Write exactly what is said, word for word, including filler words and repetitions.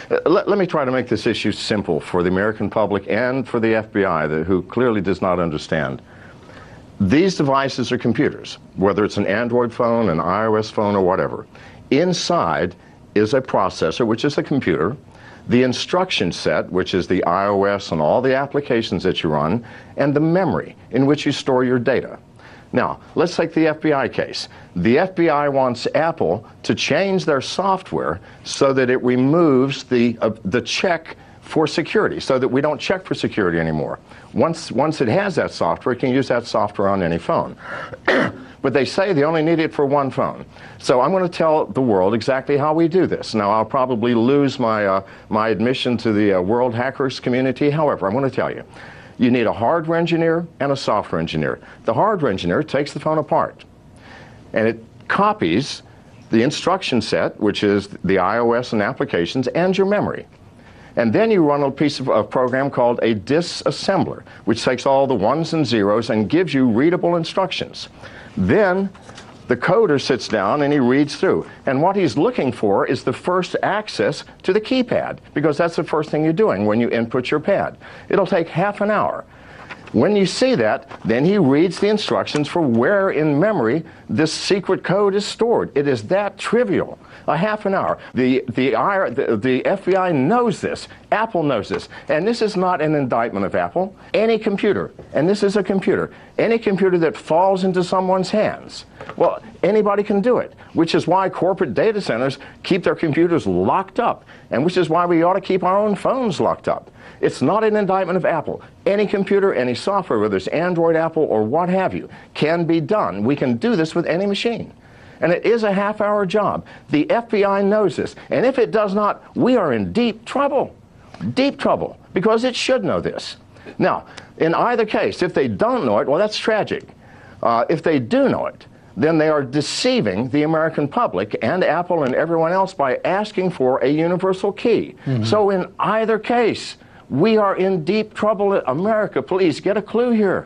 Uh, let, let me try to make this issue simple for the American public and for the F B I, the, who clearly does not understand. These devices are computers, whether it's an Android phone, an iOS phone, or whatever. Inside is a processor, which is a computer, the instruction set, which is the iOS and all the applications that you run, and the memory in which you store your data. Now, let's take the F B I case. The F B I wants Apple to change their software so that it removes the, uh, the check for security, so that we don't check for security anymore. Once, once it has that software, it can use that software on any phone. But they say they only need it for one phone. So I'm going to tell the world exactly how we do this. Now, I'll probably lose my, uh, my admission to the uh, world hackers community. However, I'm going to tell you. You need a hardware engineer and a software engineer. The hardware engineer takes the phone apart, and it copies the instruction set, which is the iOS and applications, and your memory. And then you run a piece of a program called a disassembler, which takes all the ones and zeros and gives you readable instructions. Then the coder sits down and he reads through. And what he's looking for is the first access to the keypad, because that's the first thing you're doing when you input your pad. It'll take half an hour. When you see that, then he reads the instructions for where in memory this secret code is stored. It is that trivial. A half an hour. The, the, the, the F B I knows this. Apple knows this. And this is not an indictment of Apple. Any computer, and this is a computer, any computer that falls into someone's hands, well, anybody can do it, which is why corporate data centers keep their computers locked up, and which is why we ought to keep our own phones locked up. It's not an indictment of Apple. Any computer, any software, whether it's Android, Apple, or what have you, can be done. We can do this with any machine. And it is a half-hour job. The F B I knows this. And if it does not, we are in deep trouble. Deep trouble, because it should know this. Now, in either case, if they don't know it, well, that's tragic. Uh, if they do know it, then they are deceiving the American public and Apple and everyone else by asking for a universal key. Mm-hmm. So in either case, we are in deep trouble. America, please get a clue here.